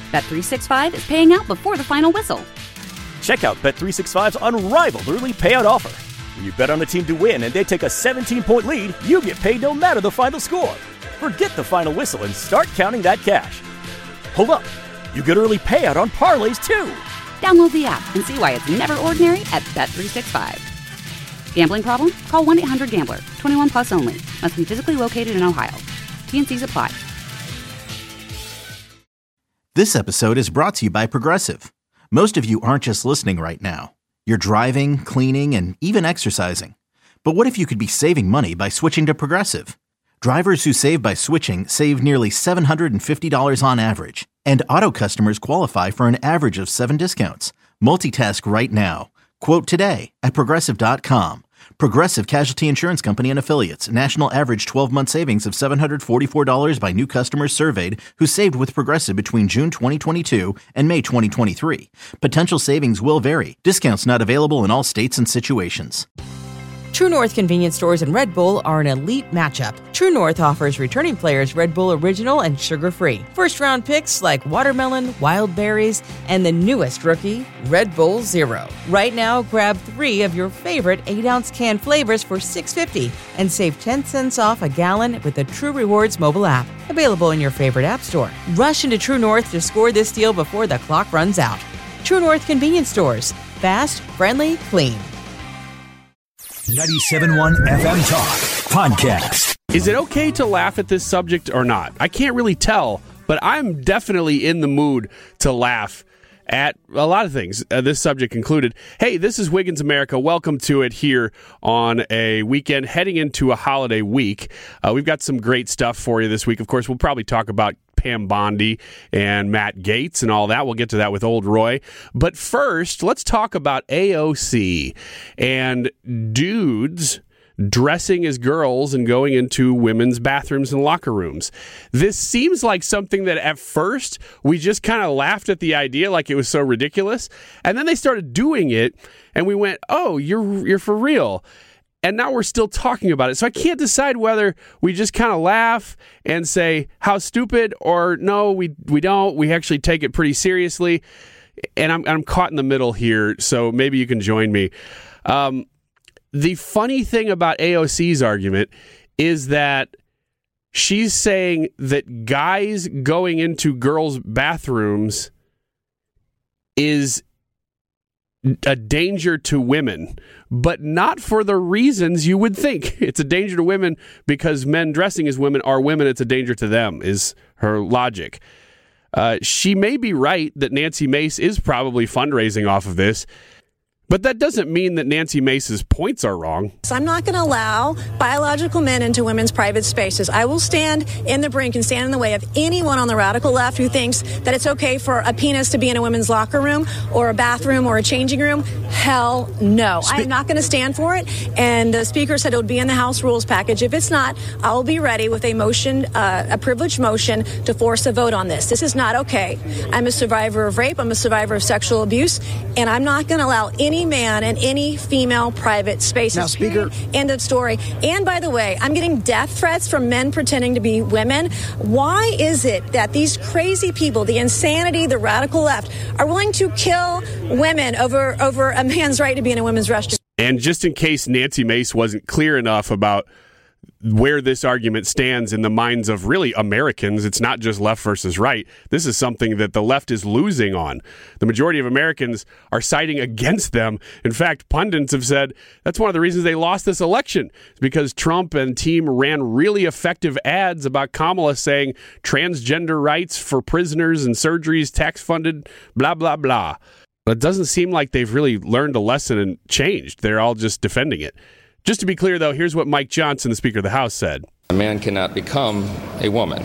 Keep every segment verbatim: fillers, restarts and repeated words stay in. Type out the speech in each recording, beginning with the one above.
Bet three sixty-five is paying out before the final whistle. Check out Bet three sixty-five's unrivaled early payout offer. When you bet on a team to win and they take a seventeen-point lead, you get paid no matter the final score. Forget the final whistle and start counting that cash. Hold up. You get early payout on parlays, too. Download the app and see why it's never ordinary at Bet three sixty-five. Gambling problem? Call one eight hundred gambler. twenty-one plus only. Must be physically located in Ohio. T and C's apply. This episode is brought to you by Progressive. Most of you aren't just listening right now. You're driving, cleaning, and even exercising. But what if you could be saving money by switching to Progressive? Drivers who save by switching save nearly seven hundred fifty dollars on average. And auto customers qualify for an average of seven discounts. Multitask right now. Quote today at Progressive dot com. Progressive Casualty Insurance Company and Affiliates. National average twelve-month savings of seven hundred forty-four dollars by new customers surveyed who saved with Progressive between June twenty twenty-two and May twenty twenty-three. Potential savings will vary. Discounts not available in all states and situations. True North convenience stores and Red Bull are an elite matchup. True North offers returning players Red Bull Original and sugar-free. First-round picks like watermelon, wild berries, and the newest rookie, Red Bull Zero. Right now, grab three of your favorite eight-ounce can flavors for six dollars and fifty cents and save ten cents off a gallon with the True Rewards mobile app. Available in your favorite app store. Rush into True North to score this deal before the clock runs out. True North convenience stores. Fast, friendly, clean. ninety-seven point one F M Talk Podcast. Is it okay to laugh at this subject or not? I can't really tell, but I'm definitely in the mood to laugh at a lot of things, uh, this subject included. Hey, this is Wiggins America. Welcome to it here on a weekend heading into a holiday week. Uh, we've got some great stuff for you this week. Of course, we'll probably talk about Pam Bondi and Matt Gaetz and all that. We'll get to that with old Roy. But first, let's talk about A O C and dudes dressing as girls and going into women's bathrooms and locker rooms. This seems like something that at first we just kind of laughed at the idea like it was so ridiculous. And then they started doing it and we went, oh, you're you're for real. And now we're still talking about it. So I can't decide whether we just kind of laugh and say, how stupid, or no, we we don't. We actually take it pretty seriously. And I'm I'm caught in the middle here, so maybe you can join me. Um, the funny thing about A O C's argument is that she's saying that guys going into girls' bathrooms is a danger to women, but not for the reasons you would think. It's a danger to women because men dressing as women are women. It's a danger to them, is her logic. Uh, she may be right that Nancy Mace is probably fundraising off of this, but that doesn't mean that Nancy Mace's points are wrong. So I'm not going to allow biological men into women's private spaces. I will stand in the brink and stand in the way of anyone on the radical left who thinks that it's okay for a penis to be in a women's locker room or a bathroom or a changing room. Hell no. Spe- I'm not going to stand for it. And the speaker said it would be in the House rules package. If it's not, I'll be ready with a motion, uh, a privileged motion to force a vote on this. This is not okay. I'm a survivor of rape. I'm a survivor of sexual abuse. And I'm not going to allow any man in any female private spaces. Now, Speaker. End of story. And by the way, I'm getting death threats from men pretending to be women. Why is it that these crazy people, the insanity, the radical left, are willing to kill women over, over a man's right to be in a women's restroom? And just in case Nancy Mace wasn't clear enough about where this argument stands in the minds of really Americans, it's not just left versus right. This is something that the left is losing on. The majority of Americans are siding against them. In fact, pundits have said that's one of the reasons they lost this election. It's because Trump and team ran really effective ads about Kamala saying transgender rights for prisoners and surgeries tax-funded, blah, blah, blah. But it doesn't seem like they've really learned a lesson and changed. They're all just defending it. Just to be clear, though, here's what Mike Johnson, the Speaker of the House, said. A man cannot become a woman.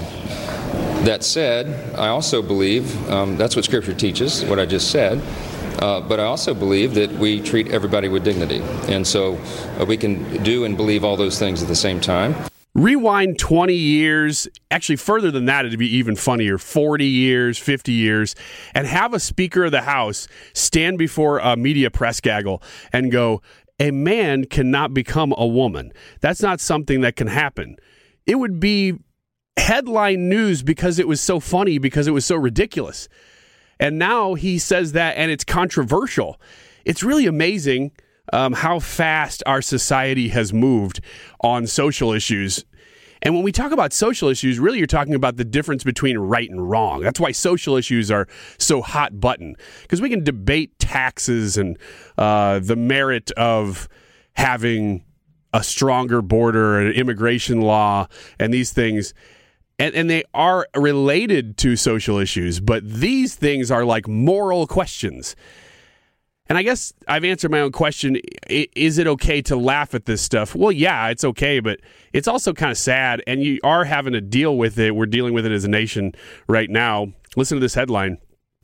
That said, I also believe, um, that's what Scripture teaches, what I just said, uh, but I also believe that we treat everybody with dignity. And so uh, we can do and believe all those things at the same time. Rewind twenty years, actually further than that, it'd be even funnier, forty years, fifty years, and have a Speaker of the House stand before a media press gaggle and go, a man cannot become a woman. That's not something that can happen. It would be headline news because it was so funny, because it was so ridiculous. And now he says that, and it's controversial. It's really amazing um, how fast our society has moved on social issues. And when we talk about social issues, really you're talking about the difference between right and wrong. That's why social issues are so hot button, because we can debate taxes and uh, the merit of having a stronger border, an immigration law, and these things. And, and they are related to social issues, but these things are like moral questions. And I guess I've answered my own question. Is it okay to laugh at this stuff? Well, yeah, it's okay, but it's also kind of sad, and you are having to deal with it. We're dealing with it as a nation right now. Listen to this headline.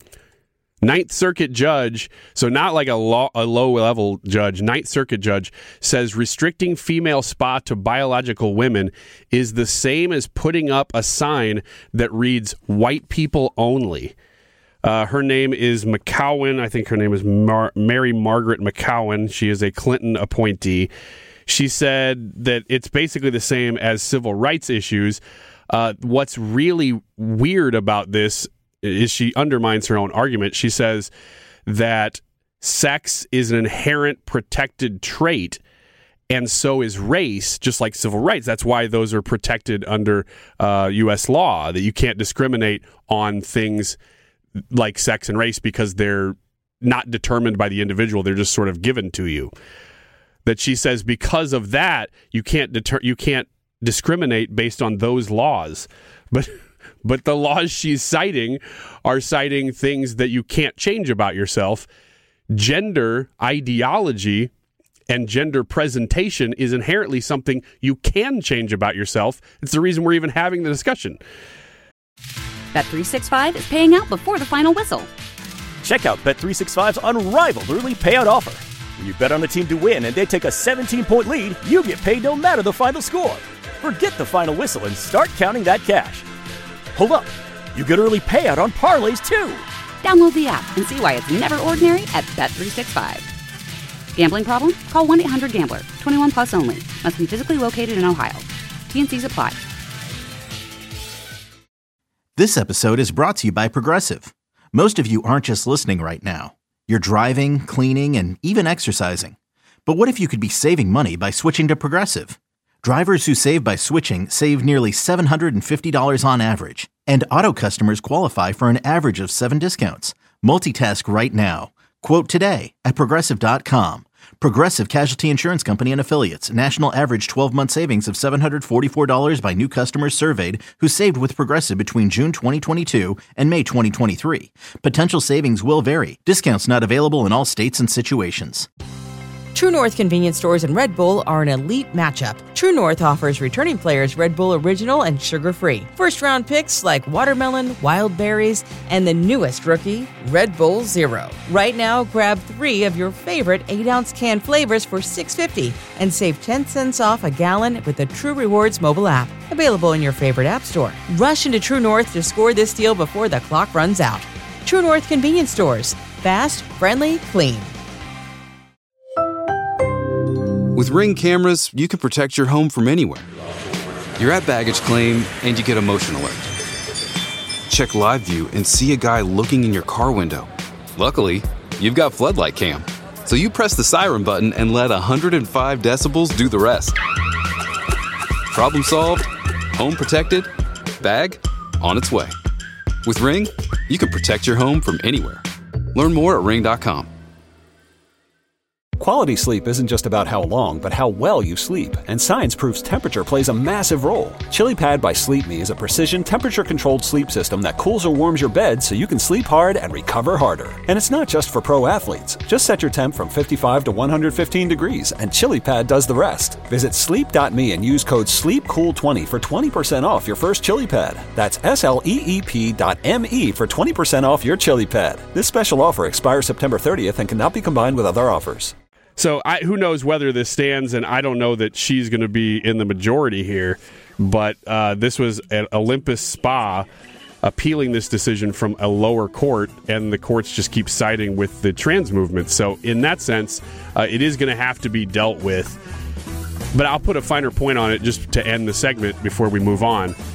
Ninth Circuit judge, so not like a, law, a low-level judge, Ninth Circuit judge says restricting female spa to biological women is the same as putting up a sign that reads, white people only. Uh, her name is McCowan. I think her name is Mar- Mary Margaret McCowan. She is a Clinton appointee. She said that it's basically the same as civil rights issues. Uh, what's really weird about this is she undermines her own argument. She says that sex is an inherent protected trait, and so is race, just like civil rights. That's why those are protected under uh, U S law, that you can't discriminate on things like sex and race because they're not determined by the individual. They're just sort of given to you. That she says because of that, you can't deter- you can't discriminate based on those laws. But but the laws she's citing are citing things that you can't change about yourself. Gender ideology and gender presentation is inherently something you can change about yourself. It's the reason we're even having the discussion. Bet three sixty-five is paying out before the final whistle. Check out Bet three sixty-five's unrivaled early payout offer. When you bet on a team to win and they take a seventeen-point lead, you get paid no matter the final score. Forget the final whistle and start counting that cash. Hold up. You get early payout on parlays, too. Download the app and see why it's never ordinary at Bet three sixty-five. Gambling problem? Call one eight hundred gambler. twenty-one plus only. Must be physically located in Ohio. T N Cs apply. This episode is brought to you by Progressive. Most of you aren't just listening right now. You're driving, cleaning, and even exercising. But what if you could be saving money by switching to Progressive? Drivers who save by switching save nearly seven hundred fifty dollars on average. And auto customers qualify for an average of seven discounts. Multitask right now. Quote today at Progressive dot com. Progressive Casualty Insurance Company and Affiliates. National average twelve-month savings of seven hundred forty-four dollars by new customers surveyed who saved with Progressive between June twenty twenty-two and May twenty twenty-three. Potential savings will vary. Discounts not available in all states and situations. True North convenience stores and Red Bull are an elite matchup. True North offers returning players Red Bull Original and sugar-free. First-round picks like watermelon, wild berries, and the newest rookie, Red Bull Zero. Right now, grab three of your favorite eight-ounce can flavors for six dollars and fifty cents and save ten cents off a gallon with the True Rewards mobile app. Available in your favorite app store. Rush into True North to score this deal before the clock runs out. True North convenience stores. Fast, friendly, clean. With Ring cameras, you can protect your home from anywhere. You're at baggage claim, and you get a motion alert. Check live view and see a guy looking in your car window. Luckily, you've got Floodlight Cam, so you press the siren button and let one hundred five decibels do the rest. Problem solved, home protected, bag on its way. With Ring, you can protect your home from anywhere. Learn more at ring dot com. Quality sleep isn't just about how long, but how well you sleep. And science proves temperature plays a massive role. ChiliPad by Sleep Me is a precision temperature-controlled sleep system that cools or warms your bed so you can sleep hard and recover harder. And it's not just for pro athletes. Just set your temp from fifty-five to one hundred fifteen degrees, and ChiliPad does the rest. Visit sleep dot me and use code sleep cool twenty for twenty percent off your first ChiliPad. That's S L E E P dot M E for twenty percent off your ChiliPad. This special offer expires September thirtieth and cannot be combined with other offers. So I, who knows whether this stands, and I don't know that she's going to be in the majority here, but uh, this was an Olympus Spa appealing this decision from a lower court, and the courts just keep siding with the trans movement. So in that sense, uh, it is going to have to be dealt with. But I'll put a finer point on it just to end the segment before we move on.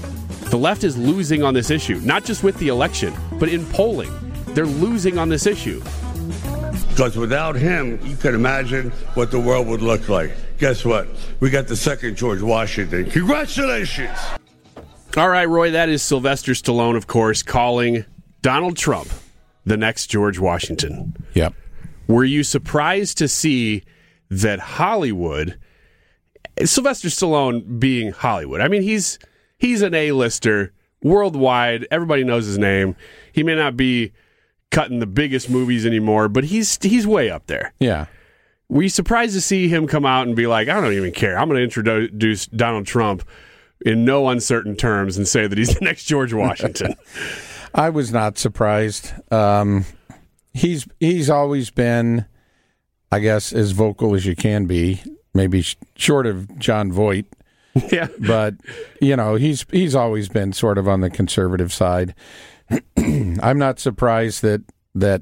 The left is losing on this issue, not just with the election, but in polling. They're losing on this issue. Because without him, you can imagine what the world would look like. Guess what? We got the second George Washington. Congratulations! All right, Roy, that is Sylvester Stallone, of course, calling Donald Trump the next George Washington. Yep. Were you surprised to see that Hollywood, Sylvester Stallone being Hollywood, I mean, he's he's an A-lister worldwide. Everybody knows his name. He may not be cutting the biggest movies anymore, but he's he's way up there. Yeah. Were you surprised to see him come out and be like, I don't even care. I'm going to introduce Donald Trump in no uncertain terms and say that he's the next George Washington? I was not surprised. Um, he's he's always been, I guess, as vocal as you can be, maybe sh- short of John Voight. Yeah. But, you know, he's he's always been sort of on the conservative side. I'm not surprised that that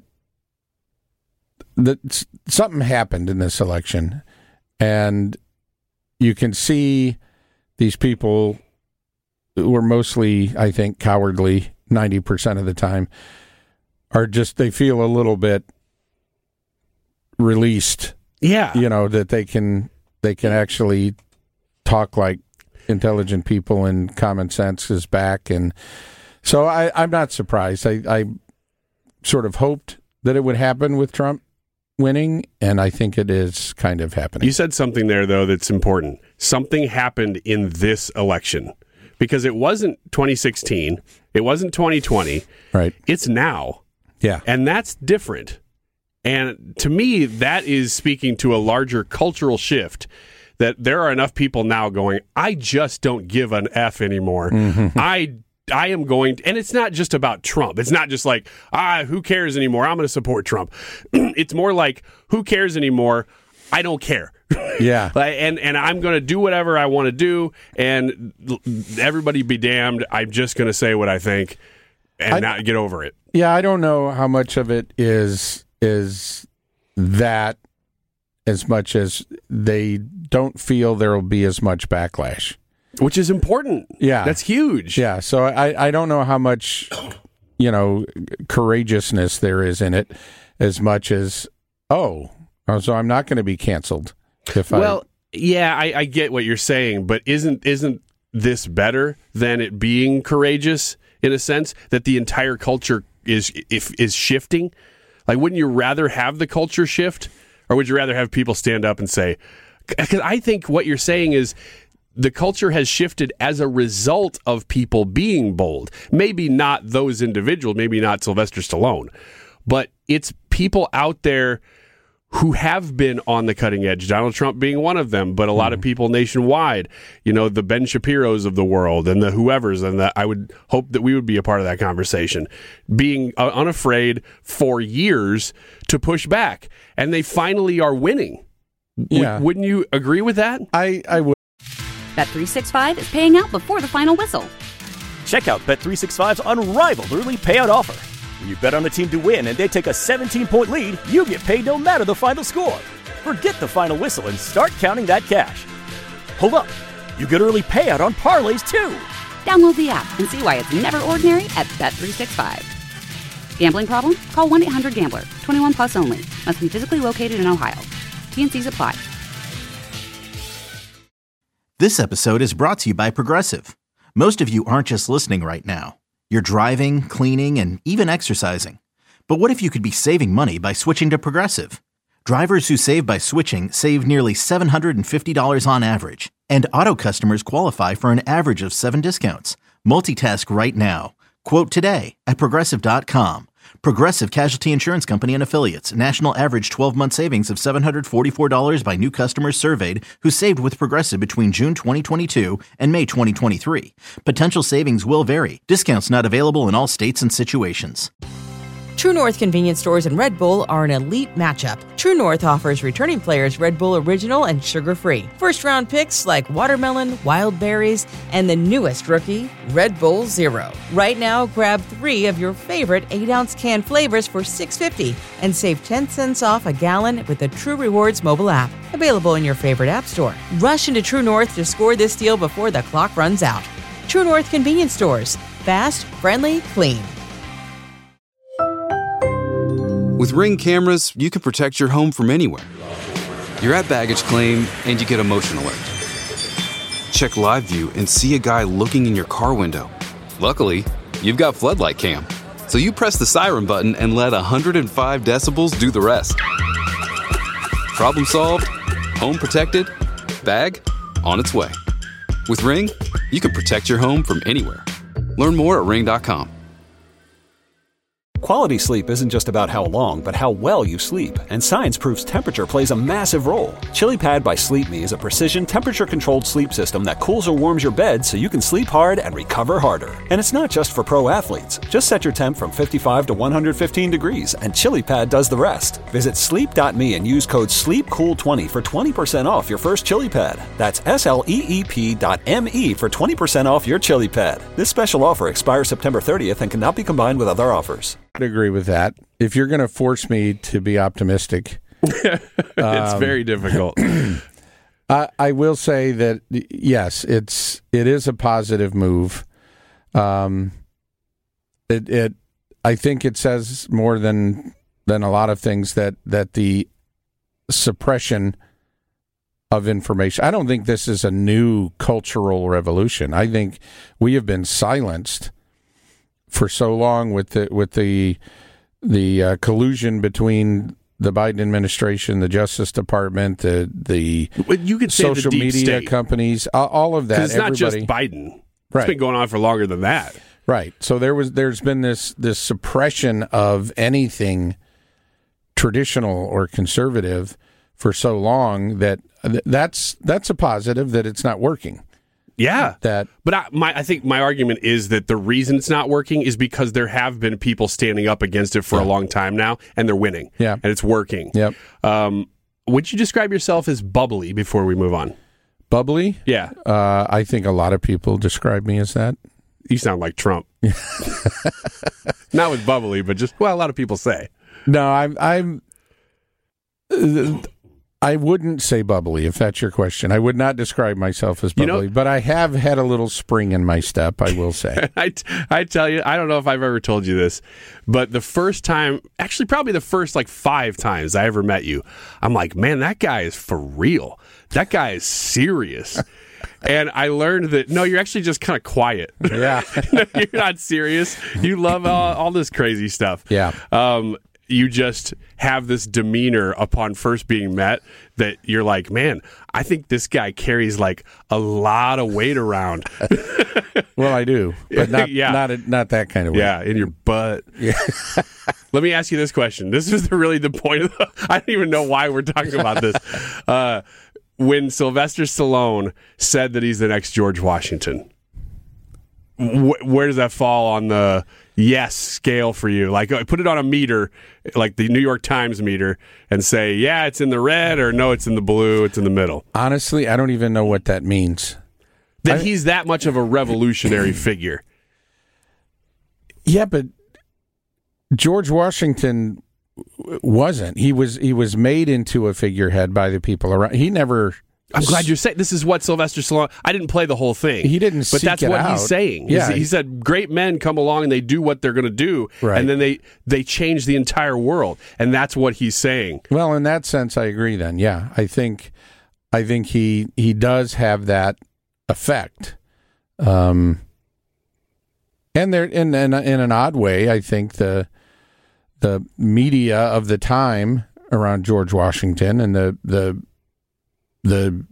that something happened in this election, and you can see these people who were mostly, I think, cowardly ninety percent of the time, are just, they feel a little bit released. Yeah. You know, that they can they can actually talk like intelligent people and common sense is back. And so I, I'm not surprised. I, I sort of hoped that it would happen with Trump winning, and I think it is kind of happening. You said something there, though, that's important. Something happened in this election, because it wasn't twenty sixteen. It wasn't twenty twenty. Right. It's now. Yeah. And that's different. And to me, that is speaking to a larger cultural shift, that there are enough people now going, I just don't give an F anymore. Mm-hmm. I I am going to, and it's not just about Trump. It's not just like, ah, who cares anymore? I'm going to support Trump. It's more like, who cares anymore? I don't care. Yeah. and and I'm going to do whatever I want to do, and everybody be damned. I'm just going to say what I think and I, not get over it. Yeah, I don't know how much of it is is that, as much as they don't feel there will be as much backlash. Which is important. Yeah. That's huge. Yeah, so I, I don't know how much, you know, courageousness there is in it, as much as, oh, so I'm not going to be canceled. If well, I... yeah, I, I get what you're saying, but isn't isn't this better than it being courageous, in a sense, that the entire culture is if is shifting? Like, wouldn't you rather have the culture shift, or would you rather have people stand up and say, because I think what you're saying is, the culture has shifted as a result of people being bold. Maybe not those individuals, maybe not Sylvester Stallone, but it's people out there who have been on the cutting edge, Donald Trump being one of them, but a lot mm-hmm. of people nationwide, you know, the Ben Shapiros of the world and the whoever's, and the, I would hope that we would be a part of that conversation, being uh, unafraid for years to push back. And they finally are winning. Yeah. W- wouldn't you agree with that? I, I would. Bet three sixty-five is paying out before the final whistle. Check out Bet three sixty-five's unrivaled early payout offer. When you bet on a team to win and they take a seventeen-point lead, you get paid no matter the final score. Forget the final whistle and start counting that cash. Hold up. You get early payout on parlays, too. Download the app and see why it's never ordinary at Bet three sixty-five. Gambling problem? Call one eight hundred gambler. twenty-one plus only. Must be physically located in Ohio. T and C's apply. This episode is brought to you by Progressive. Most of you aren't just listening right now. You're driving, cleaning, and even exercising. But what if you could be saving money by switching to Progressive? Drivers who save by switching save nearly seven hundred fifty dollars on average. And auto customers qualify for an average of seven discounts. Multitask right now. Quote today at Progressive dot com. Progressive Casualty Insurance Company and Affiliates. National average twelve-month savings of seven hundred forty-four dollars by new customers surveyed who saved with Progressive between June twenty twenty-two and May twenty twenty-three. Potential savings will vary. Discounts not available in all states and situations. True North convenience stores and Red Bull are an elite matchup. True North offers returning players Red Bull Original and sugar-free. First-round picks like watermelon, wild berries, and the newest rookie, Red Bull Zero. Right now, grab three of your favorite eight-ounce can flavors for six dollars and fifty cents and save ten cents off a gallon with the True Rewards mobile app. Available in your favorite app store. Rush into True North to score this deal before the clock runs out. True North Convenience Stores. Fast, friendly, clean. With Ring cameras, you can protect your home from anywhere. You're at baggage claim and you get a motion alert. Check live view and see a guy looking in your car window. Luckily, you've got floodlight cam. So you press the siren button and let one hundred five decibels do the rest. Problem solved, home protected, bag on its way. With Ring, you can protect your home from anywhere. Learn more at ring dot com. Quality sleep isn't just about how long, but how well you sleep. And science proves temperature plays a massive role. ChiliPad by Sleep Me is a precision temperature-controlled sleep system that cools or warms your bed so you can sleep hard and recover harder. And it's not just for pro athletes. Just set your temp from fifty-five to one hundred fifteen degrees, and ChiliPad does the rest. Visit sleep dot me and use code sleep cool twenty for twenty percent off your first ChiliPad. That's S L E E P dot M E for twenty percent off your ChiliPad. This special offer expires September thirtieth and cannot be combined with other offers. I agree with that. If you're going to force me to be optimistic, it's um, very difficult. I, I will say that yes, it's it is a positive move. Um, it it I think it says more than than a lot of things that that the suppression of information. I don't think this is a new cultural revolution. I think we have been silenced for so long with the with the the uh, collusion between the Biden administration, the Justice Department, the the you could say social the deep media state. companies, all, all of that. It's not just everybody- Biden. Right. It's been going on for longer than that. Right. So there was there's been this this suppression of anything traditional or conservative for so long that that's that's a positive that it's not working. Yeah, that. But I, my, I think my argument is that the reason it's not working is because there have been people standing up against it for Yeah. a long time now, and they're winning. Yeah, and it's working. Yep. Um, would you describe yourself as bubbly before we move on? Bubbly? Yeah. Uh, I think a lot of people describe me as that. You sound like Trump. Not with bubbly, but just well, a lot of people say. No, I'm. I'm. Uh, I wouldn't say bubbly, if that's your question. I would not describe myself as bubbly, You know, but I have had a little spring in my step, I will say. I, t- I tell you, I don't know if I've ever told you this, but the first time, actually probably the first like five times I ever met you, I'm like, man, that guy is for real. That guy is serious. And I learned that, no, you're actually just kind of quiet. Yeah. No, you're not serious. You love all, all this crazy stuff. Yeah. Um, you just have this demeanor upon first being met that you're like, man, I think this guy carries like a lot of weight around. Well, I do, but not Yeah. not a, not that kind of weight. Yeah, in your butt. Yeah. Let me ask you this question. This is the, really the point of the, I don't even know why we're talking about this. Uh, when Sylvester Stallone said that he's the next George Washington, wh- where does that fall on the yes scale for you? Like, uh, put it on a meter, like the New York Times meter, and say, yeah, it's in the red, or no, it's in the blue, it's in the middle. Honestly, I don't even know what that means. That I- he's that much of a revolutionary figure. Yeah, but George Washington w- wasn't. He was he was made into a figurehead by the people around. He never. I'm glad you're saying this is what Sylvester Stallone. I didn't play the whole thing. He didn't but seek that's it what out. he's saying. Yeah. He's- he said great men come along and they do what they're going to do, Right. and then they they change the entire world, and that's what he's saying. Well, in that sense, I agree. Then, yeah, I think I think he he does have that effect. Um, and there in in, in an odd way, I think the the media of the time around George Washington and the the the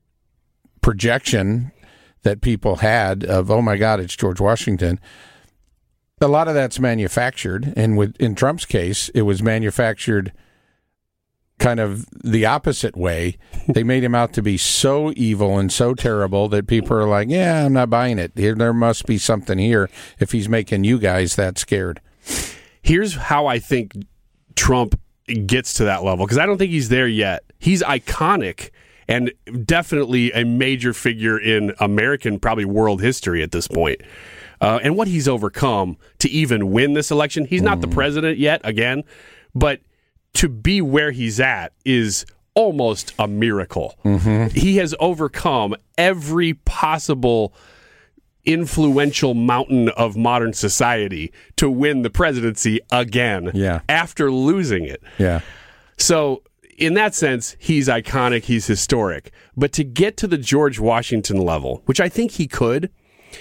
projection that people had of, oh my God, it's George Washington. A lot of that's manufactured, and with in Trump's case, it was manufactured kind of the opposite way. They made him out to be so evil and so terrible that people are like, yeah, I'm not buying it. There, there must be something here if he's making you guys that scared. Here's how I think Trump gets to that level, because I don't think he's there yet. He's iconic and definitely a major figure in American, probably world history at this point. Uh, and what he's overcome to even win this election. He's not the president yet, again, but to be where he's at is almost a miracle. Mm-hmm. He has overcome every possible influential mountain of modern society to win the presidency again yeah. after losing it. Yeah. So in that sense, he's iconic, he's historic. But to get to the George Washington level, which I think he could,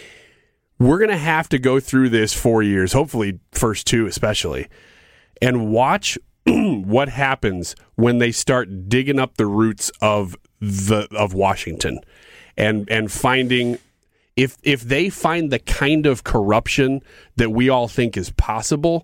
we're going to have to go through this four years, hopefully first two especially, and watch what happens when they start digging up the roots of the of Washington and and finding if if they find the kind of corruption that we all think is possible,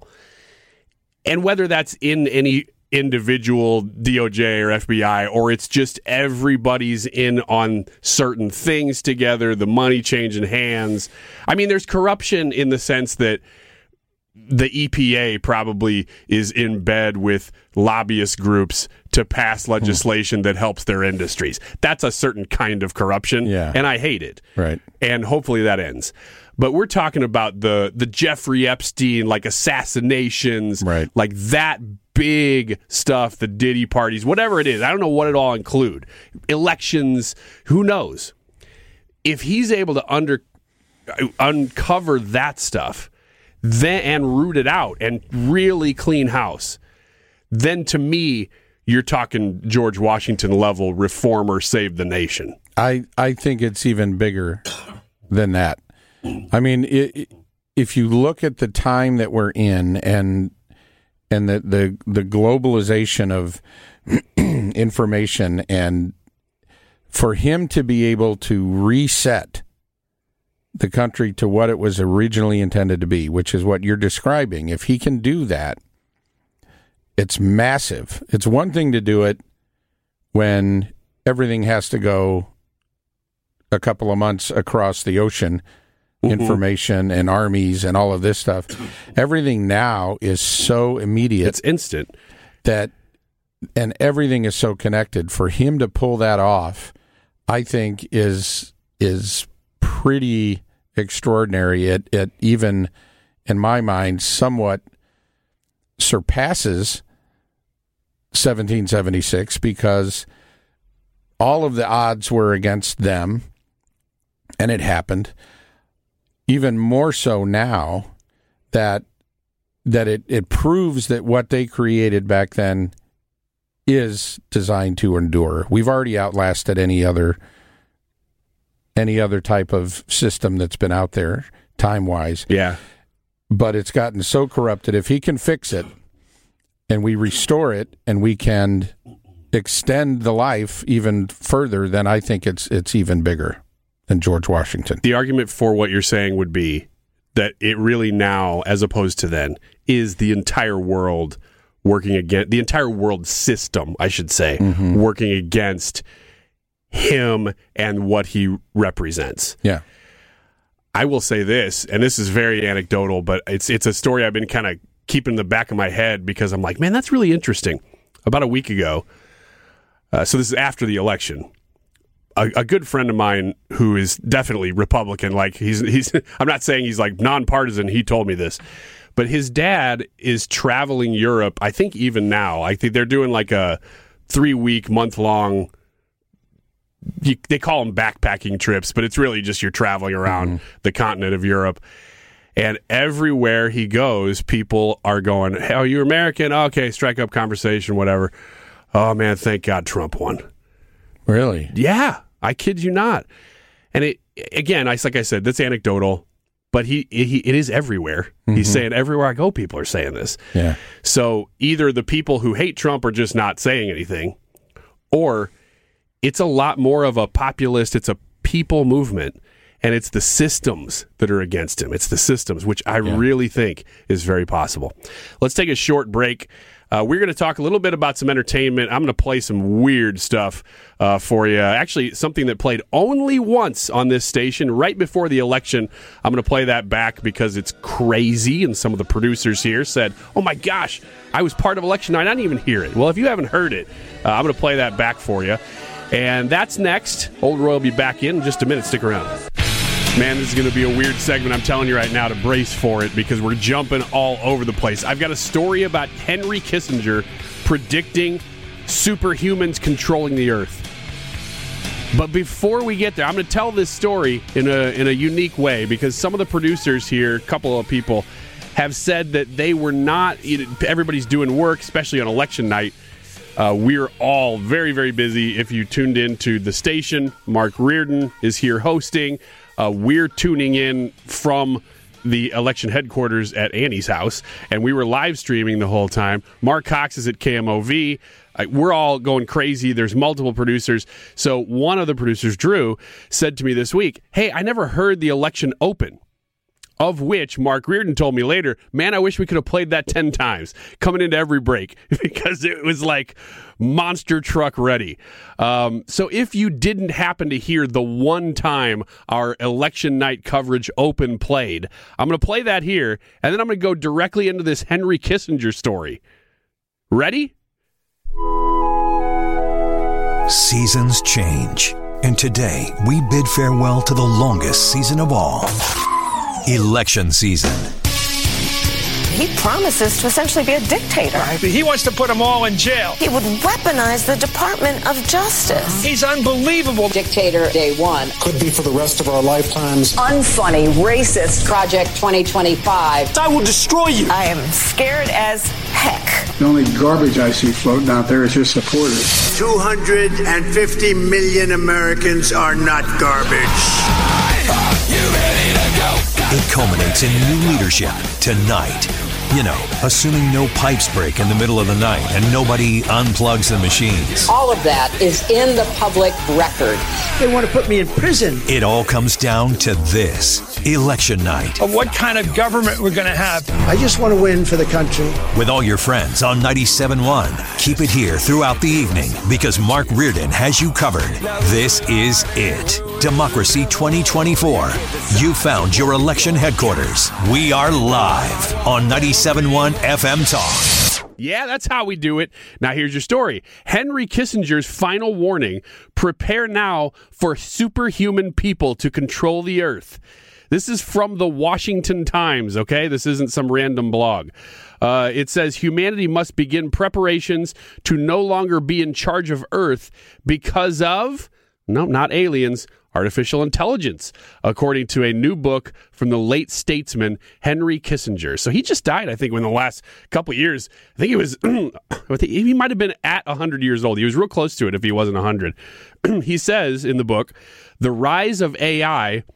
and whether that's in any individual D O J or F B I, or it's just everybody's in on certain things together, the money changing hands. I mean, there's corruption in the sense that the E P A probably is in bed with lobbyist groups to pass legislation that helps their industries. That's a certain kind of corruption, yeah. and I hate it. Right. And hopefully that ends. But we're talking about the the Jeffrey Epstein, like assassinations, right. like that big stuff, the Diddy parties, whatever it is. I don't know what it all include. Elections, who knows? If he's able to under uncover that stuff, then and root it out and really clean house, then to me, you're talking George Washington level reformer, save the nation. I, I think it's even bigger than that. I mean, it, if you look at the time that we're in and and the the, the globalization of information, and for him to be able to reset the country to what it was originally intended to be, which is what you're describing. If he can do that, it's massive. It's one thing to do it when everything has to go a couple of months across the ocean, mm-hmm. information and armies and all of this stuff. Everything now is so immediate. It's instant. That, and everything is so connected. For him to pull that off, I think is is pretty extraordinary. It it even, in my mind, somewhat surpasses seventeen seventy-six, because all of the odds were against them, and it happened. Even more so now that that it, it proves that what they created back then is designed to endure. We've already outlasted any other any other type of system that's been out there time-wise. Yeah. But it's gotten so corrupted. If he can fix it and we restore it and we can extend the life even further, then I think it's it's even bigger than George Washington. The argument for what you're saying would be that it really now, as opposed to then, is the entire world working against, the entire world system, I should say, mm-hmm. working against him and what he represents. Yeah. I will say this, and this is very anecdotal, but it's it's a story I've been kind of keeping in the back of my head because I'm like, man, that's really interesting. About a week ago, uh, so this is after the election, a, a good friend of mine who is definitely Republican, like he's he's I'm not saying he's like nonpartisan, he told me this, but his dad is traveling Europe, I think even now. I think they're doing like a three-week, month-long, You, they call them backpacking trips, but it's really just you're traveling around mm-hmm. the continent of Europe. And everywhere he goes, people are going, hey, are you American? Okay, strike up conversation, whatever. Oh, man, thank God Trump won. Really? Yeah, I kid you not. And it again, I like I said, that's anecdotal, but he, he it is everywhere. Mm-hmm. He's saying everywhere I go, people are saying this. Yeah. So either the people who hate Trump are just not saying anything, or it's a lot more of a populist, it's a people movement, and it's the systems that are against him. It's the systems, which I yeah. really think is very possible. Let's take a short break. Uh, we're going to talk a little bit about some entertainment. I'm going to play some weird stuff uh, for you. Actually, something that played only once on this station right before the election. I'm going to play that back because it's crazy, and some of the producers here said, oh my gosh, I was part of election night. I didn't even hear it. Well, if you haven't heard it, uh, I'm going to play that back for you. And that's next. Old Roy will be back in just a minute. Stick around. Man, this is going to be a weird segment. I'm telling you right now to brace for it because we're jumping all over the place. I've got a story about Henry Kissinger predicting superhumans controlling the earth. But before we get there, I'm going to tell this story in a in a unique way because some of the producers here, a couple of people, have said that they were not, you know, everybody's doing work, especially on election night. Uh, we're all very, very busy. If you tuned into the station, Mark Reardon is here hosting. Uh, we're tuning in from the election headquarters at Annie's house, and we were live streaming the whole time. Mark Cox is at K M O V. Uh, we're all going crazy. There's multiple producers. So one of the producers, Drew, said to me this week, hey, I never heard the election open. Of which Mark Reardon told me later, man, I wish we could have played that ten times, coming into every break, because it was like monster truck ready. Um, so if you didn't happen to hear the one time our election night coverage open played, I'm going to play that here, and then I'm going to go directly into this Henry Kissinger story. Ready? Seasons change, and today we bid farewell to the longest season of all. Election season. He promises to essentially be a dictator. He wants to put them all in jail. He would weaponize the Department of Justice. He's unbelievable. Dictator day one. Could be for the rest of our lifetimes. Unfunny, racist. Project twenty twenty-five. I will destroy you. I am scared as heck. The only garbage I see floating out there is his supporters. two hundred fifty million Americans are not garbage. You ready to go? It culminates in new leadership tonight. You know, assuming no pipes break in the middle of the night and nobody unplugs the machines. All of that is in the public record. They want to put me in prison. It all comes down to this. Election night. Of what kind of government we're going to have. I just want to win for the country. With all your friends on ninety-seven point one. Keep it here throughout the evening because Mark Reardon has you covered. This is it. Democracy twenty twenty-four. You found your election headquarters. We are live on ninety-seven point one F M Talk. Yeah, that's how we do it. Now, here's your story. Henry Kissinger's final warning: prepare now for superhuman people to control the earth. This is from the Washington Times, okay? This isn't some random blog. Uh, it says humanity must begin preparations to no longer be in charge of Earth because of, no, not aliens, artificial intelligence, according to a new book from the late statesman Henry Kissinger. So he just died, I think, in the last couple of years. I think he was, I think he might have been at one hundred years old. He was real close to it if he wasn't one hundred. He says in the book, the rise of A I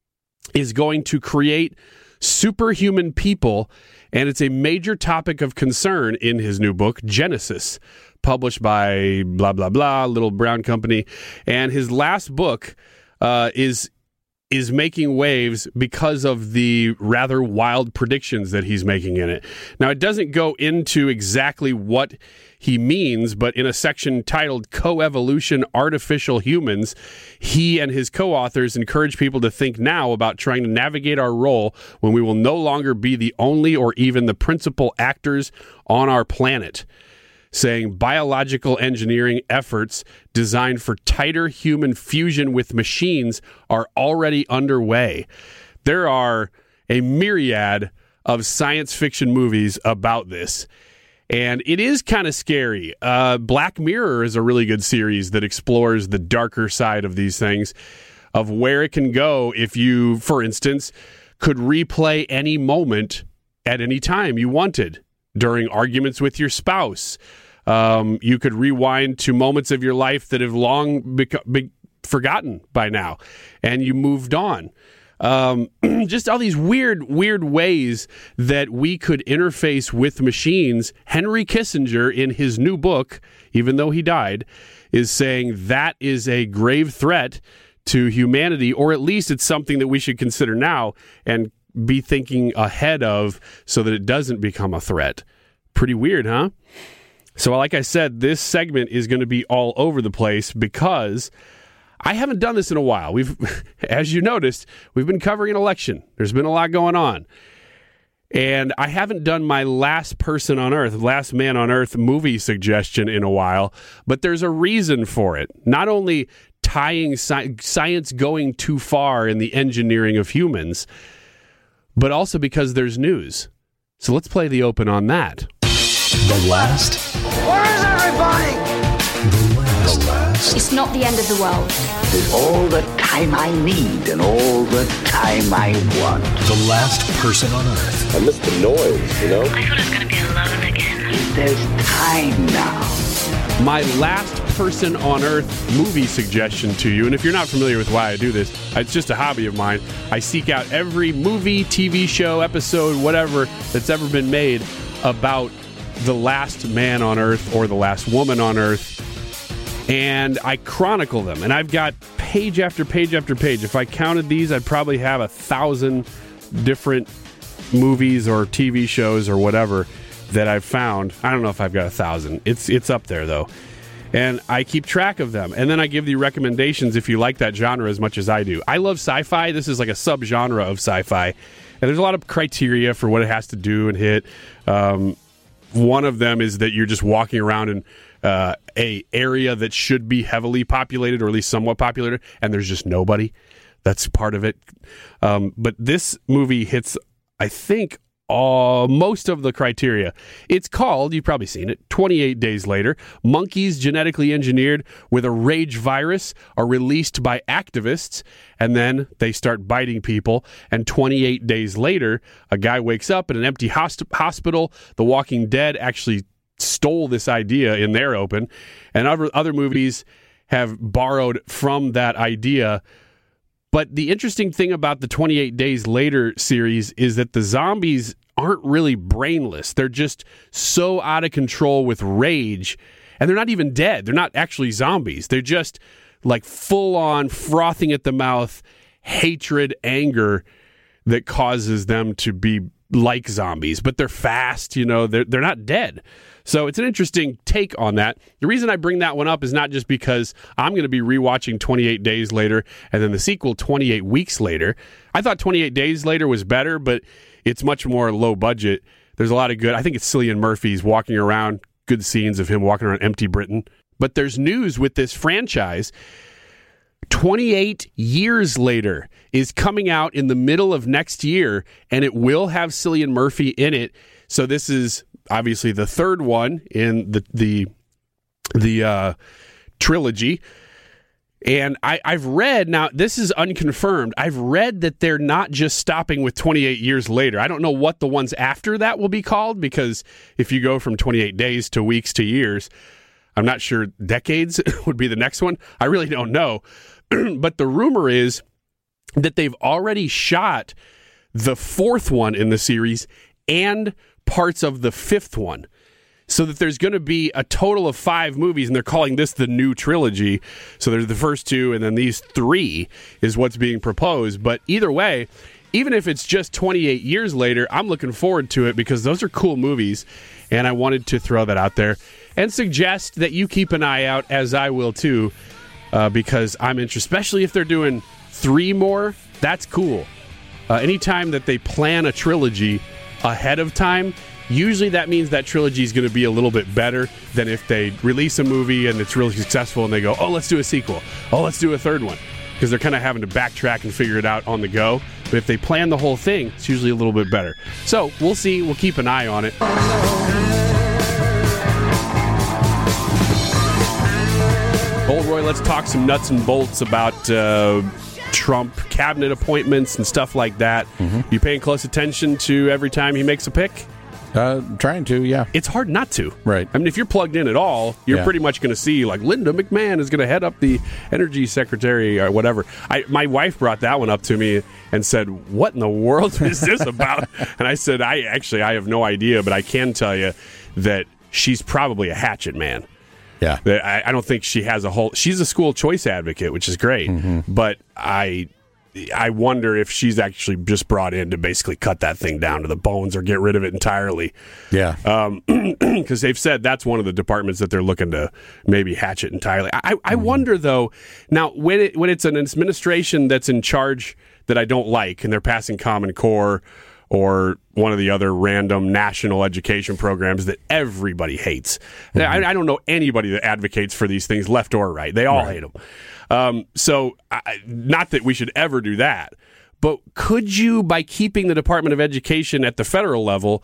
is going to create superhuman people, and it's a major topic of concern in his new book, Genesis, published by blah, blah, blah, Little Brown Company. And his last book uh, is is making waves because of the rather wild predictions that he's making in it. Now, it doesn't go into exactly what he means, but in a section titled Coevolution Artificial Humans, he and his co-authors encourage people to think now about trying to navigate our role when we will no longer be the only or even the principal actors on our planet, saying biological engineering efforts designed for tighter human fusion with machines are already underway. There are a myriad of science fiction movies about this, and it is kind of scary. Uh, Black Mirror is a really good series that explores the darker side of these things, of where it can go if you, for instance, could replay any moment at any time you wanted during arguments with your spouse. Um, you could rewind to moments of your life that have long beco- be forgotten by now, and you moved on. Um, just all these weird, weird ways that we could interface with machines. Henry Kissinger, in his new book, even though he died, is saying that is a grave threat to humanity, or at least it's something that we should consider now and be thinking ahead of so that it doesn't become a threat. Pretty weird, huh? So like I said, this segment is going to be all over the place because I haven't done this in a while. We've, as you noticed, we've been covering an election. There's been a lot going on. And I haven't done my Last Person on Earth, Last Man on Earth movie suggestion in a while, but there's a reason for it. Not only tying sci- science going too far in the engineering of humans, but also because there's news. So let's play the open on that. The last. Where is everybody? The last. The last. It's not the end of the world. There's all the time I need and all the time I want. The last person on Earth. I missed the noise, you know? I thought I was going to be alone again. There's time now. My last person on Earth movie suggestion to you, and if you're not familiar with why I do this, it's just a hobby of mine. I seek out every movie, T V show, episode, whatever that's ever been made about the last man on Earth or the last woman on Earth, and I chronicle them. And I've got page after page after page. If I counted these, I'd probably have a thousand different movies or T V shows or whatever that I've found. I don't know if I've got a thousand. It's it's up there, though. And I keep track of them. And then I give you recommendations if you like that genre as much as I do. I love sci-fi. This is like a subgenre of sci-fi. And there's a lot of criteria for what it has to do and hit. Um, one of them is that you're just walking around in uh, a area that should be heavily populated, or at least somewhat populated, and there's just nobody. That's part of it. Um, but this movie hits, I think, Uh, most of the criteria. It's called, you've probably seen it, twenty-eight Days Later. Monkeys genetically engineered with a rage virus are released by activists, and then they start biting people. And twenty-eight days later, a guy wakes up in an empty host- hospital. The Walking Dead actually stole this idea in their open, and other, other movies have borrowed from that idea. But the interesting thing about the twenty-eight Days Later series is that the zombies aren't really brainless. They're just so out of control with rage, and they're not even dead. They're not actually zombies. They're just like full-on frothing at the mouth, hatred, anger that causes them to be like zombies. But they're fast, you know, they're, they're not dead. So it's an interesting take on that. The reason I bring that one up is not just because I'm going to be rewatching twenty-eight Days Later and then the sequel twenty-eight Weeks Later. I thought twenty-eight Days Later was better, but it's much more low budget. There's a lot of good. I think it's Cillian Murphy's walking around, good scenes of him walking around empty Britain. But there's news with this franchise. twenty-eight Years Later is coming out in the middle of next year, and it will have Cillian Murphy in it. So this is obviously the third one in the the the uh, trilogy. And I, I've read, now this is unconfirmed, I've read that they're not just stopping with twenty-eight Years Later. I don't know what the ones after that will be called, because if you go from twenty-eight days to weeks to years, I'm not sure decades would be the next one. I really don't know. But the rumor is that they've already shot the fourth one in the series and parts of the fifth one, so that there's going to be a total of five movies, and they're calling this the new trilogy. So there's the first two, and then these three is what's being proposed. But either way, even if it's just twenty-eight years later, I'm looking forward to it because those are cool movies, and I wanted to throw that out there and suggest that you keep an eye out, as I will too, uh, because I'm interested, especially if they're doing three more. That's cool. Uh, anytime that they plan a trilogy ahead of time, usually that means that trilogy is going to be a little bit better than if they release a movie and it's really successful and they go, oh, let's do a sequel. Oh, let's do a third one. Because they're kind of having to backtrack and figure it out on the go. But if they plan the whole thing, it's usually a little bit better. So we'll see. We'll keep an eye on it. Old Roy, let's talk some nuts and bolts about uh, Trump cabinet appointments and stuff like that. Mm-hmm. You paying close attention to every time he makes a pick? Uh, trying to, yeah. It's hard not to. Right. I mean, if you're plugged in at all, you're yeah. pretty much going to see, like, Linda McMahon is going to head up the energy secretary or whatever. I, my wife brought that one up to me and said, what in the world is this about? And I said, I actually, I have no idea, but I can tell you that she's probably a hatchet man. Yeah. I, I don't think she has a whole... She's a school choice advocate, which is great, mm-hmm. but I... I wonder if she's actually just brought in to basically cut that thing down to the bones or get rid of it entirely. Yeah. Um, because they've said that's one of the departments that they're looking to maybe hatch it entirely. I, I mm-hmm. wonder, though, now, when it when it's an administration that's in charge that I don't like and they're passing Common Core or one of the other random national education programs that everybody hates. Mm-hmm. I, I don't know anybody that advocates for these things, left or right. They all right. hate them. Um, so, I, not that we should ever do that, but could you, by keeping the Department of Education at the federal level,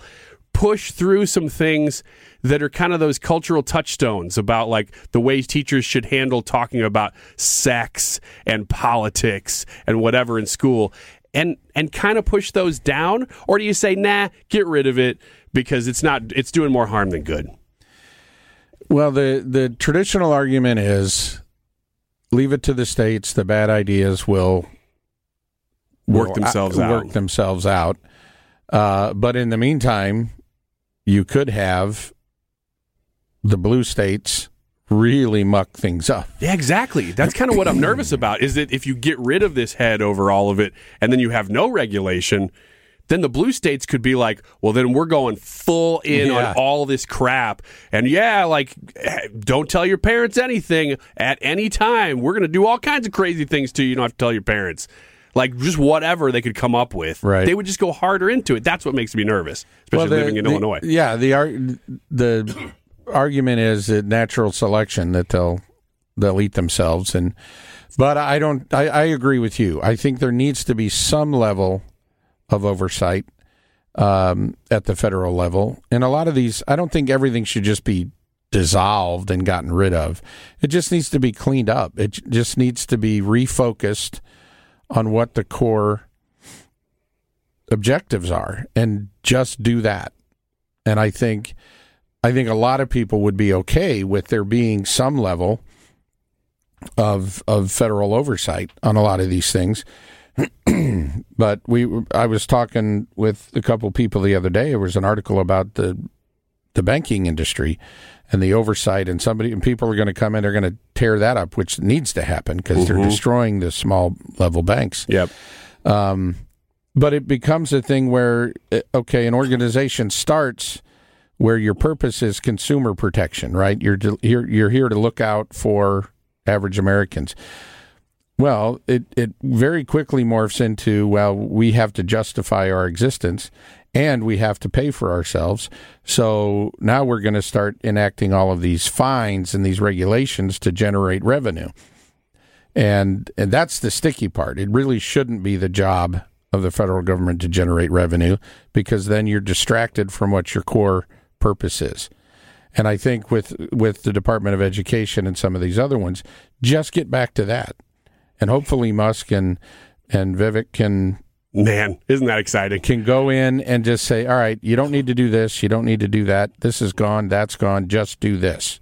push through some things that are kind of those cultural touchstones about like the way teachers should handle talking about sex and politics and whatever in school, and and kind of push those down? Or do you say, nah, get rid of it because it's not it's doing more harm than good? Well, the the traditional argument is leave it to the states. The bad ideas will work will themselves uh, out. Work themselves out. Uh, but in the meantime, you could have the blue states really muck things up. Yeah, exactly. That's kind of what I'm nervous about, is that if you get rid of this head over all of it and then you have no regulation, then the blue states could be like, well, then we're going full in Yeah. on all this crap. And yeah, like, don't tell your parents anything at any time. We're going to do all kinds of crazy things to you. You don't have to tell your parents. Like, just whatever they could come up with. Right. They would just go harder into it. That's what makes me nervous, especially Well, the- living in the- Illinois. Yeah, the ar- the argument is that natural selection, that they'll they'll eat themselves, and but I don't. I, I agree with you. I think there needs to be some level of oversight um, at the federal level, and a lot of these. I don't think everything should just be dissolved and gotten rid of. It just needs to be cleaned up. It j- just needs to be refocused on what the core objectives are, and just do that. And I think I think a lot of people would be okay with there being some level of of federal oversight on a lot of these things. But we I was talking with a couple people the other day. There was an article about the the banking industry and the oversight, and somebody and people are going to come in, they're going to tear that up, which needs to happen because Mm-hmm. they're destroying the small level banks. Yep. Um, but it becomes a thing where, okay, an organization starts where your purpose is consumer protection, right? You're to, you're you're here to look out for average Americans. Well, it, it very quickly morphs into, well, we have to justify our existence and we have to pay for ourselves. So now we're going to start enacting all of these fines and these regulations to generate revenue. And and that's the sticky part. It really shouldn't be the job of the federal government to generate revenue, because then you're distracted from what your core purpose is. And I think with with the Department of Education and some of these other ones, just get back to that. And hopefully Musk and and Vivek can Man, isn't that exciting? Can go in and just say, all right, you don't need to do this, you don't need to do that. This is gone, that's gone, just do this.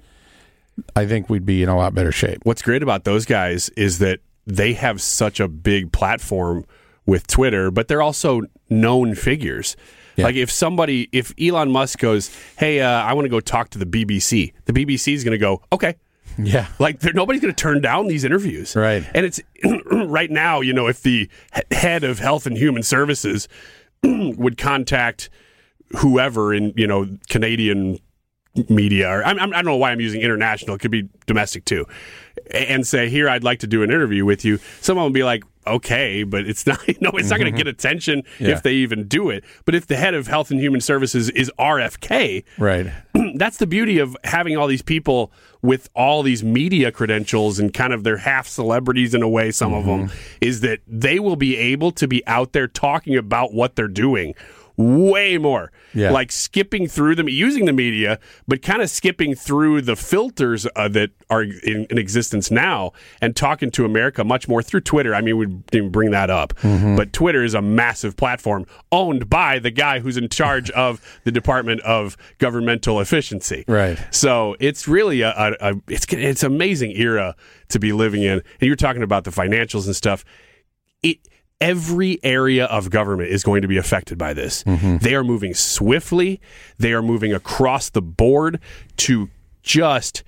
I think we'd be in a lot better shape. What's great about those guys is that they have such a big platform with Twitter, but they're also known figures. Yeah. Like if somebody, if Elon Musk goes, hey, uh, I want to go talk to the B B C, the B B C is going to go, okay. Yeah. Like nobody's going to turn down these interviews. Right. And it's right now, you know, if the head of Health and Human Services would contact whoever in, you know, Canadian media, or I'm, I'm, I don't know why I'm using international, it could be domestic too, and say, here, I'd like to do an interview with you, someone would be like, okay, but it's not, you know, it's mm-hmm. not going to get attention yeah. if they even do it. But if the head of Health and Human Services is R F K, right, that's the beauty of having all these people with all these media credentials and kind of they're half celebrities in a way, some mm-hmm. of them, is that they will be able to be out there talking about what they're doing way more. Yeah. Like skipping through them, using the media, but kind of skipping through the filters uh, that are in, in existence now and talking to America much more through Twitter. I mean, we didn't even bring that up. Mm-hmm. But Twitter is a massive platform owned by the guy who's in charge of the Department of Governmental Efficiency. Right. So it's really a, a, a it's it's an amazing era to be living in. And you're talking about the financials and stuff. It Every area of government is going to be affected by this. Mm-hmm. They are moving swiftly. They are moving across the board to just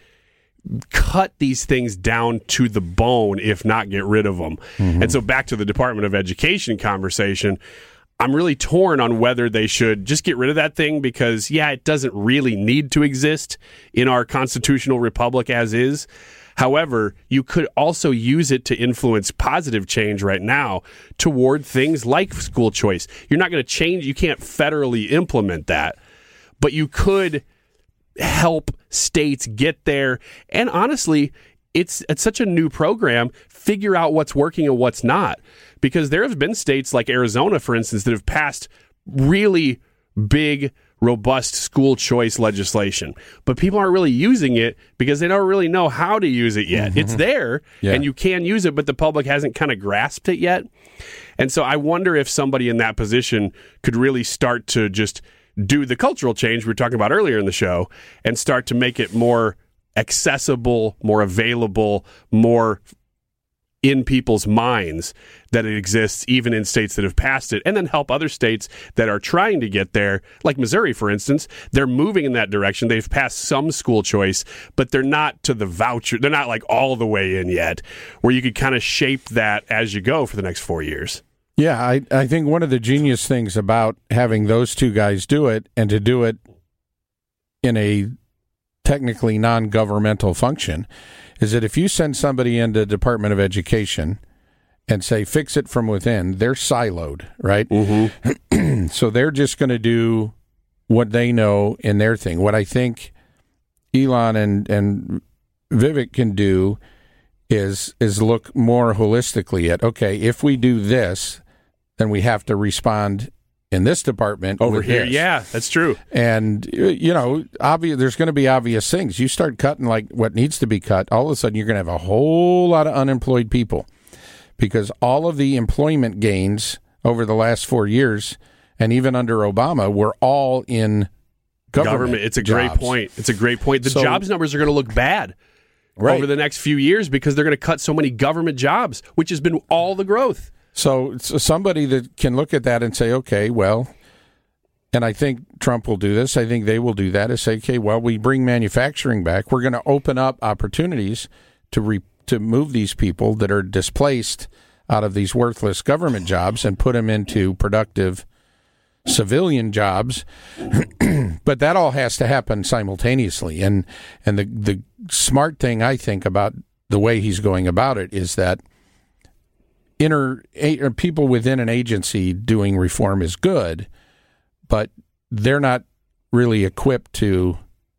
cut these things down to the bone, if not get rid of them. Mm-hmm. And so back to the Department of Education conversation, I'm really torn on whether they should just get rid of that thing because, yeah, it doesn't really need to exist in our constitutional republic as is. However, you could also use it to influence positive change right now toward things like school choice. You're not going to change, you can't federally implement that, but you could help states get there. And honestly, it's it's such a new program, figure out what's working and what's not. Because there have been states like Arizona, for instance, that have passed really big robust school choice legislation, but people aren't really using it because they don't really know how to use it yet. Mm-hmm. It's there, yeah. and you can use it, but the public hasn't kind of grasped it yet. And so I wonder if somebody in that position could really start to just do the cultural change we were talking about earlier in the show and start to make it more accessible, more available, more in people's minds that it exists even in states that have passed it, and then help other states that are trying to get there, like Missouri, for instance. They're moving in that direction. They've passed some school choice, but they're not to the voucher. They're not like all the way in yet, where you could kind of shape that as you go for the next four years. Yeah, I, I think one of the genius things about having those two guys do it, and to do it in a technically non-governmental function, is that if you send somebody into the Department of Education and say, fix it from within, they're siloed, right? Mm-hmm. So they're just going to do what they know in their thing. What I think Elon and, and Vivek can do is is look more holistically at, okay, if we do this, then we have to respond in this department over with here. this. Yeah, that's true. And, you know, obvious, there's going to be obvious things. You start cutting like what needs to be cut, all of a sudden you're going to have a whole lot of unemployed people, because all of the employment gains over the last four years and even under Obama were all in government. government. It's a jobs. great point. It's a great point. The so, jobs numbers are going to look bad right. over the next few years because they're going to cut so many government jobs, which has been all the growth. So, so somebody that can look at that and say, okay, well, and I think Trump will do this, I think they will do that, is say, okay, well, we bring manufacturing back. We're going to open up opportunities to re, to move these people that are displaced out of these worthless government jobs and put them into productive civilian jobs. But that all has to happen simultaneously. And and the the smart thing, I think, about the way he's going about it is that inner a, people within an agency doing reform is good, but they're not really equipped to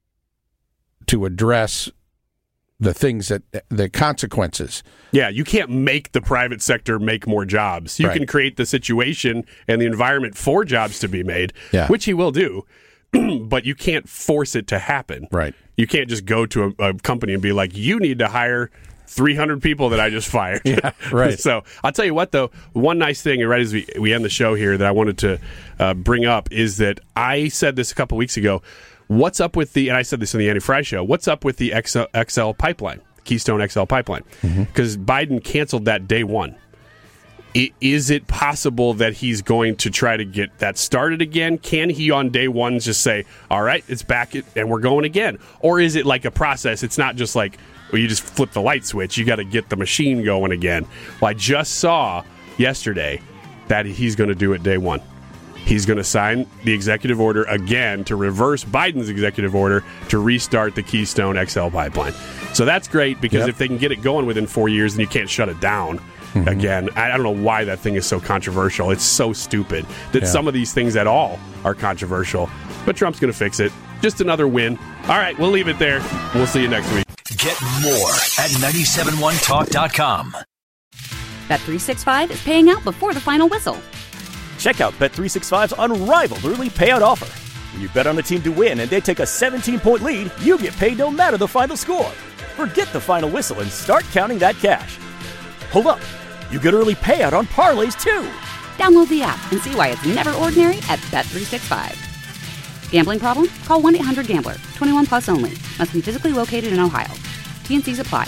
to address the things that the consequences. Yeah, you can't make the private sector make more jobs. You right. can create the situation and the environment for jobs to be made, yeah. which he will do, but you can't force it to happen. Right. You can't just go to a, a company and be like, you need to hire three hundred people that I just fired. Yeah, right. So I'll tell you what, though, one nice thing, right as we, we end the show here, that I wanted to uh, bring up is that I said this a couple weeks ago. What's up with the, and I said this on the Andy Fry Show, what's up with the X L, X L pipeline, Keystone X L pipeline? Because mm-hmm. Biden canceled that day one. I, is it possible that he's going to try to get that started again? Can he on day one just say, all right, it's back and we're going again? Or is it like a process? It's not just like, well, you just flip the light switch. You got to get the machine going again. Well, I just saw yesterday that he's going to do it day one. He's going to sign the executive order again to reverse Biden's executive order to restart the Keystone X L pipeline. So that's great because yep. if they can get it going within four years, then you can't shut it down mm-hmm. again. I, I don't know why that thing is so controversial. It's so stupid that yeah. some of these things at all are controversial. But Trump's going to fix it. Just another win. All right, we'll leave it there. We'll see you next week. Get more at nine seven one talk dot com. Bet three sixty-five is paying out before the final whistle. Check out Bet three sixty-five's unrivaled early payout offer. When you bet on a team to win and they take a seventeen-point lead, you get paid no matter the final score. Forget the final whistle and start counting that cash. Hold up. You get early payout on parlays, too. Download the app and see why it's never ordinary at Bet three sixty-five. Gambling problem? Call one eight hundred gambler. twenty-one plus only. Must be physically located in Ohio. T and C's apply.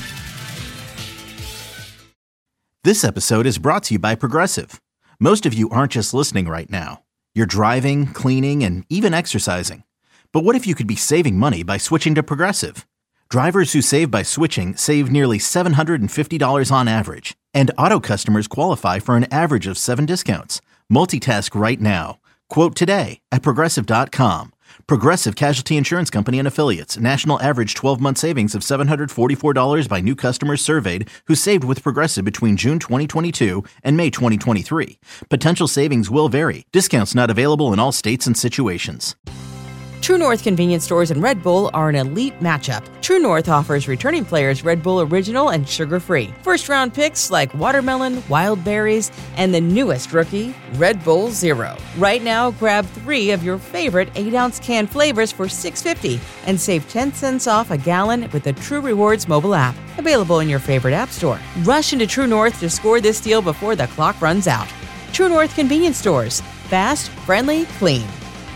This episode is brought to you by Progressive. Most of you aren't just listening right now. You're driving, cleaning, and even exercising. But what if you could be saving money by switching to Progressive? Drivers who save by switching save nearly seven hundred fifty dollars on average. And auto customers qualify for an average of seven discounts. Multitask right now. Quote today at Progressive dot com. Progressive Casualty Insurance Company and Affiliates. National average twelve-month savings of seven hundred forty-four dollars by new customers surveyed who saved with Progressive between June twenty twenty-two and May twenty twenty-three. Potential savings will vary. Discounts not available in all states and situations. True North convenience stores and Red Bull are an elite matchup. True North offers returning players Red Bull Original and sugar-free. First-round picks like watermelon, wild berries, and the newest rookie, Red Bull Zero. Right now, grab three of your favorite eight ounce can flavors for six dollars and fifty cents and save ten cents off a gallon with the True Rewards mobile app. Available in your favorite app store. Rush into True North to score this deal before the clock runs out. True North convenience stores. Fast, friendly, clean.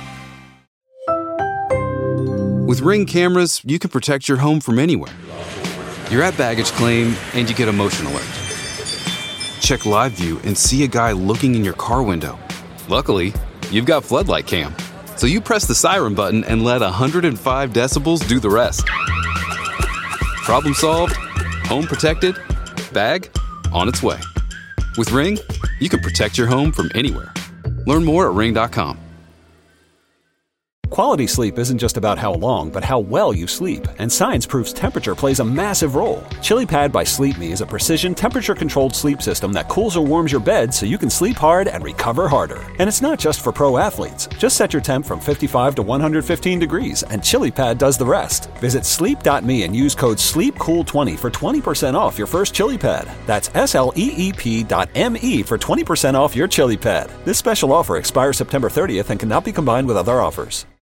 With Ring cameras, you can protect your home from anywhere. You're at baggage claim and you get a motion alert. Check live view and see a guy looking in your car window. Luckily, you've got floodlight cam. So you press the siren button and let one hundred five decibels do the rest. Problem solved, home protected, bag on its way. With Ring, you can protect your home from anywhere. Learn more at ring dot com. Quality sleep isn't just about how long, but how well you sleep. And science proves temperature plays a massive role. ChiliPad by Sleep Me is a precision temperature-controlled sleep system that cools or warms your bed so you can sleep hard and recover harder. And it's not just for pro athletes. Just set your temp from fifty-five to one hundred fifteen degrees, and ChiliPad does the rest. Visit sleep dot me and use code sleep cool twenty for twenty percent off your first ChiliPad. That's S L E E P dot M E for twenty percent off your ChiliPad. This special offer expires September thirtieth and cannot be combined with other offers.